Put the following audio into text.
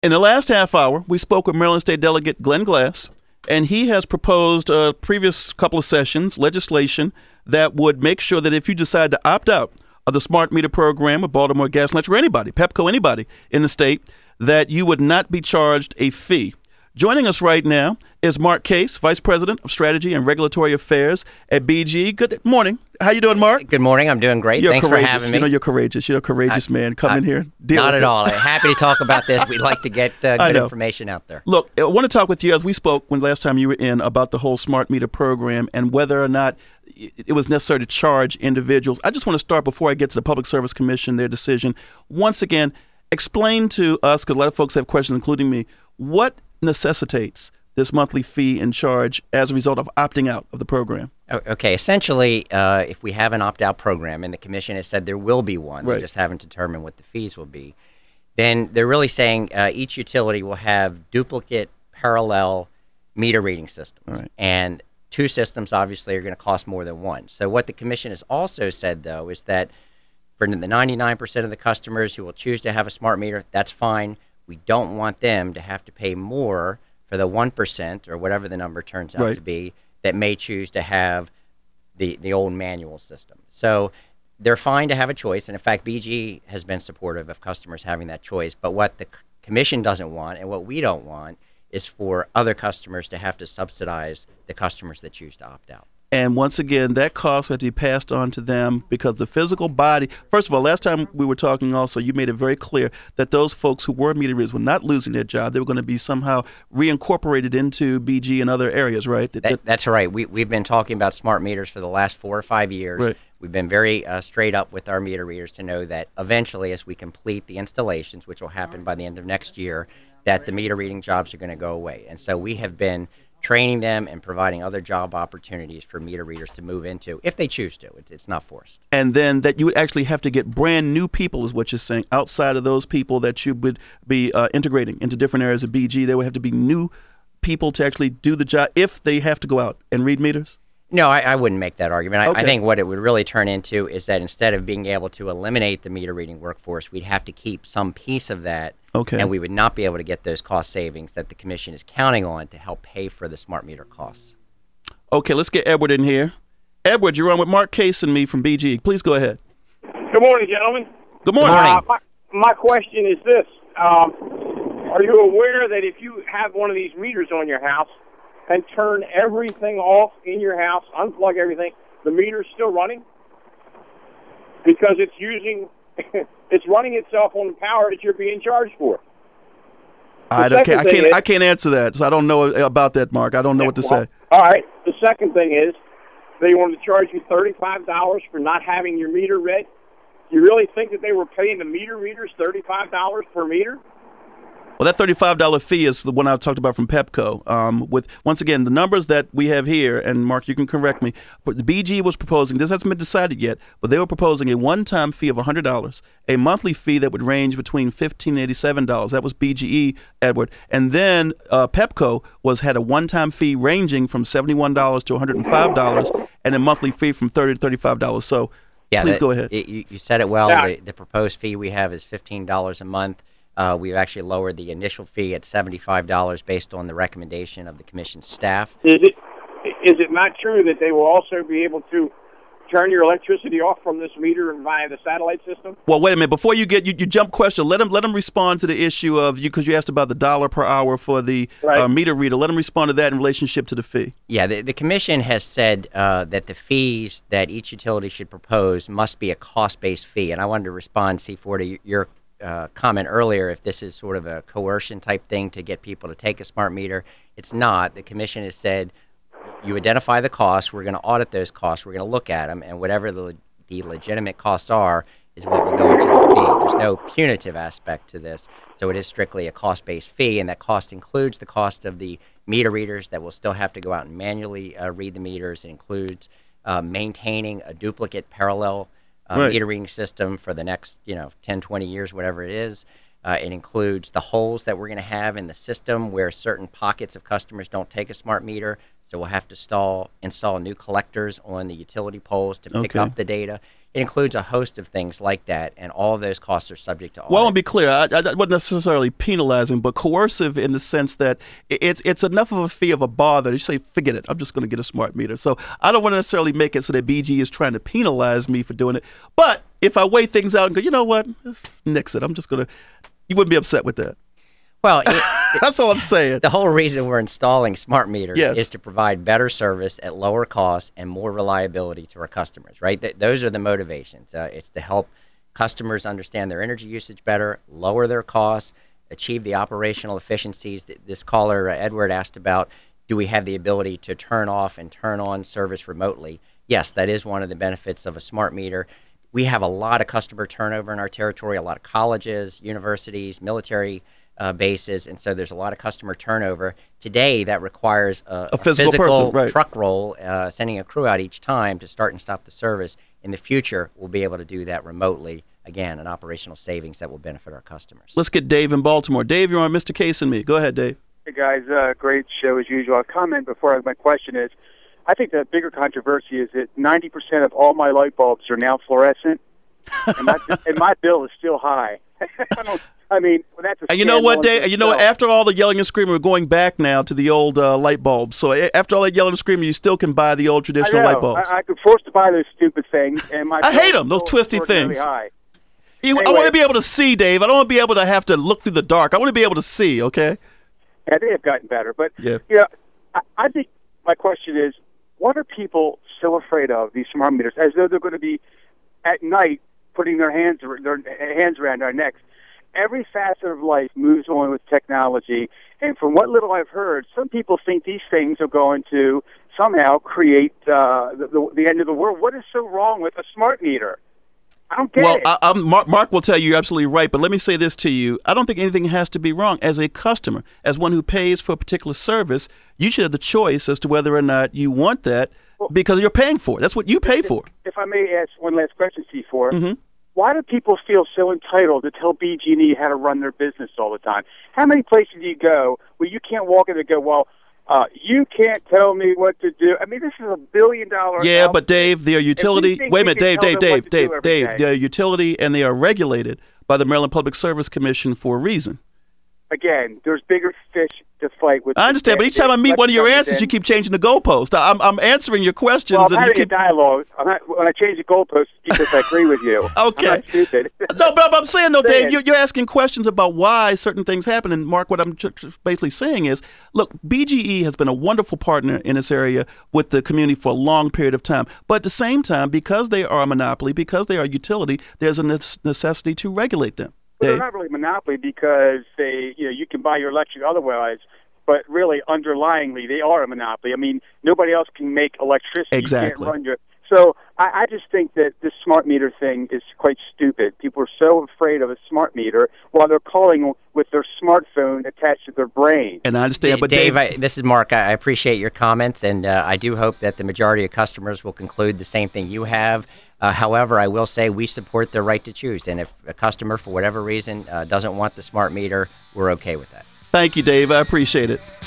In the last half hour, we spoke with Maryland State Delegate Glenn Glass, and he has proposed previous couple of sessions legislation that would make sure that if you decide to opt out of the smart meter program with Baltimore Gas and Electric or anybody, Pepco, anybody in the state, that you would not be charged a fee. Joining us right now is Mark Case, Vice President of Strategy and Regulatory Affairs at BGE. Good morning. How you doing, Mark? Good morning. I'm doing great. You're Thanks courageous. for having me. You know you're courageous. You're a courageous man. Come in here. Deal Not with at it. all. I'm happy to talk about this. We'd like to get good information out there. Look, I want to talk with you as we spoke when last time you were in about the whole smart meter program and whether or not it was necessary to charge individuals. I just want to start before I get to the Public Service Commission, their decision. Once again, explain to us, because a lot of folks have questions, including me, what necessitates this monthly fee and charge as a result of opting out of the program? Okay, essentially, if we have an opt-out program, and the Commission has said there will be one, right. They just haven't determined what the fees will be, then they're really saying each utility will have duplicate parallel meter reading systems. Right. And two systems, obviously, are going to cost more than one. So what the Commission has also said, though, is that for the 99% of the customers who will choose to have a smart meter, that's fine. We don't want them to have to pay more for the 1% or whatever the number turns out right. to be that may choose to have the old manual system. So they're fine to have a choice. And in fact, BGE has been supportive of customers having that choice. But what the Commission doesn't want and what we don't want is for other customers to have to subsidize the customers that choose to opt out. And once again, that cost had to be passed on to them because the physical body, first of all, last time we were talking also, you made it very clear that those folks who were meter readers were not losing their job. They were going to be somehow reincorporated into BG and other areas, right? That's right. We've been talking about smart meters for the last 4 or 5 years. Right. We've been very straight up with our meter readers to know that eventually, as we complete the installations, which will happen by the end of next year, that the meter reading jobs are going to go away. And so we have been training them and providing other job opportunities for meter readers to move into if they choose to. It's not forced. And then that you would actually have to get brand new people is what you're saying. Outside of those people that you would be integrating into different areas of BG, there would have to be new people to actually do the job if they have to go out and read meters? No, I wouldn't make that argument. Okay. I think what it would really turn into is that instead of being able to eliminate the meter reading workforce, we'd have to keep some piece of that. Okay. And we would not be able to get those cost savings that the Commission is counting on to help pay for the smart meter costs. Okay, let's get Edward in here. Edward, you're on with Mark Case and me from BG. Please go ahead. Good morning, gentlemen. Good morning. Good morning. My question is this. Are you aware that if you have one of these meters on your house and turn everything off in your house, unplug everything, the meter's still running? Because it's using... it's running itself on the power that you're being charged for. I can't answer that, so I don't know about that, Mark. I don't know what to say. All right. The second thing is they wanted to charge you $35 for not having your meter read. You really think that they were paying the meter readers $35 per meter? Well, that $35 fee is the one I talked about from Pepco. With once again, the numbers that we have here, and Mark, you can correct me, but the BG was proposing, this hasn't been decided yet, but they were proposing a one-time fee of $100, a monthly fee that would range between $15 and $87. That was BGE, Edward. And then Pepco had a one-time fee ranging from $71 to $105, and a monthly fee from $30 to $35. So please go ahead. You said it well. Yeah. The proposed fee we have is $15 a month. We've actually lowered the initial fee at $75 based on the recommendation of the Commission staff. Is it not true that they will also be able to turn your electricity off from this meter via the satellite system? Well, wait a minute. Before you jump question, let him respond to the issue of you, because you asked about the dollar per hour for the meter reader. Let him respond to that in relationship to the fee. Yeah, the Commission has said that the fees that each utility should propose must be a cost-based fee. And I wanted to respond, C4, to your comment earlier, if this is sort of a coercion type thing to get people to take a smart meter. It's not. The Commission has said you identify the costs, we're going to audit those costs, we're going to look at them, and whatever the legitimate costs are is what will go into the fee. There's no punitive aspect to this, so it is strictly a cost-based fee, and that cost includes the cost of the meter readers that will still have to go out and manually read the meters. It includes maintaining a duplicate parallel meter reading system for the next 10, 20 years, whatever it is. It includes the holes that we're going to have in the system where certain pockets of customers don't take a smart meter, so we'll have to install new collectors on the utility poles to pick up the data. It includes a host of things like that, and all of those costs are subject to audit. Well, I want to be clear. I wasn't necessarily penalizing, but coercive in the sense that it's enough of a fee of a bother. You say, forget it. I'm just going to get a smart meter. So I don't want to necessarily make it so that BG is trying to penalize me for doing it. But if I weigh things out and go, you know what, nix it. I'm just going to. You wouldn't be upset with that. Well, that's all I'm saying. The whole reason we're installing smart meters Yes. is to provide better service at lower cost and more reliability to our customers, right? Those are the motivations. It's to help customers understand their energy usage better, lower their costs, achieve the operational efficiencies that this caller, Edward, asked about. Do we have the ability to turn off and turn on service remotely? Yes, that is one of the benefits of a smart meter. We have a lot of customer turnover in our territory, a lot of colleges, universities, military bases, and so there's a lot of customer turnover. Today, that requires a physical person, right. truck roll, sending a crew out each time to start and stop the service. In the future, we'll be able to do that remotely. Again, an operational savings that will benefit our customers. Let's get Dave in Baltimore. Dave, you're on Mr. Case and Me. Go ahead, Dave. Hey, guys. Great show as usual. A comment before my question is, I think the bigger controversy is that 90% of all my light bulbs are now fluorescent, and my bill is still high. I mean, that's a and you know what, Dave? You know, after all the yelling and screaming, we're going back now to the old light bulbs. So after all that yelling and screaming, you still can buy the old traditional light bulbs. I could force to buy those stupid things, and I hate them, those twisty things. High. Anyway, I want to be able to see, Dave. I don't want to be able to have to look through the dark. I want to be able to see, okay? Yeah, they have gotten better. But, yeah. I think my question is, what are people so afraid of, these smart meters, as though they're going to be, at night, putting their hands around our necks? Every facet of life moves on with technology, and from what little I've heard, some people think these things are going to somehow create the end of the world. What is so wrong with a smart meter? I don't get it. Mark will tell you you're absolutely right, but let me say this to you. I don't think anything has to be wrong. As a customer, as one who pays for a particular service, you should have the choice as to whether or not you want that because you're paying for it. That's what you pay for. If I may ask one last question, C4. Mm-hmm. Why do people feel so entitled to tell BG&E how to run their business all the time? How many places do you go where you can't walk in and go, well, you can't tell me what to do? I mean, this is $1 billion. Yeah, but Dave, they're utility. Wait a minute, Dave. They're utility, and they are regulated by the Maryland Public Service Commission for a reason. Again, there's bigger fish to fight with. I understand, but each time I meet one of your answers, you keep changing the goalpost. I'm answering your questions. Well, I'm and having you keep a dialogue. When I change the goalpost, because I agree with you. Okay. I'm not stupid. No, but I'm saying, no, Dave, you're asking questions about why certain things happen. And, Mark, what I'm basically saying is, look, BGE has been a wonderful partner in this area with the community for a long period of time. But at the same time, because they are a monopoly, because they are a utility, there's a necessity to regulate them. Well, they're not really a monopoly because you can buy your electric otherwise, but really underlyingly they are a monopoly. I mean, nobody else can make electricity. Exactly. You can't run so I just think that this smart meter thing is quite stupid. People are so afraid of a smart meter while they're calling with their smartphone attached to their brain. And I understand, but Dave, this is Mark. I appreciate your comments, and I do hope that the majority of customers will conclude the same thing you have. However, I will say we support their right to choose, and if a customer, for whatever reason, doesn't want the smart meter, we're okay with that. Thank you, Dave. I appreciate it.